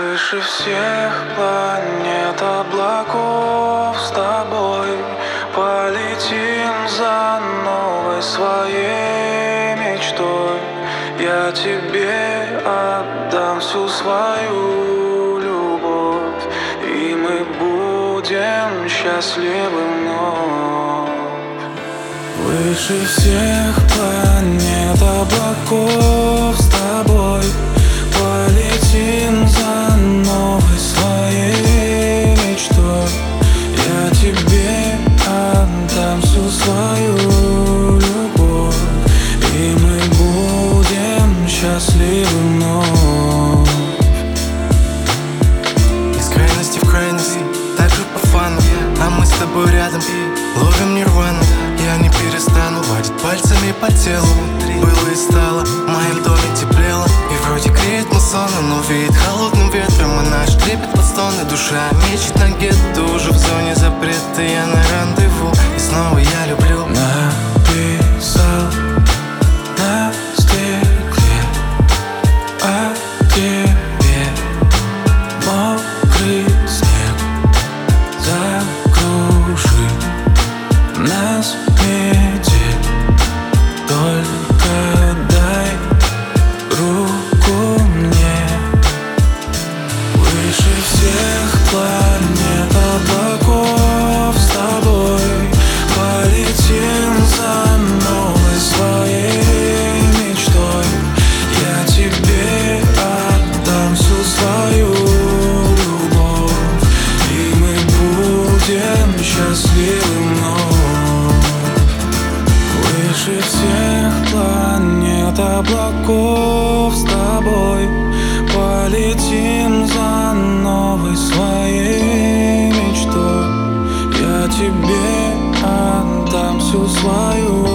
Выше всех планет облаков с тобой полетим за новой своей мечтой. Я тебе отдам всю свою любовь, и мы будем счастливы вновь. Выше всех планет облаков с тобой полетим за новой своей мечтой. Я тебе отдам всю свою любовь, и мы будем счастливы вновь. Из крайности в крайность, так же по фану, а мы с тобой рядом и ловим нирвану. Я не перестану водить пальцами по телу. Было и стало, в моем доме теплело, и вроде греет муссона, но веет холодным ветром, и наш трепет под стоны. Душа мечет на гетто, уже в зоне запрета. Я на рандеву, и снова я люблю. Написал на стекле о тебе мокрый снег, закружи нас метель, только дай руку мне. Выше всех планет облаков с тобой полетим за новой своей мечтой. Я тебе отдам всю свою любовь, и мы будем счастливы вновь. Выше всех планет облаков с тобой полетим за новой своей мечтой. Я тебе отдам всю свою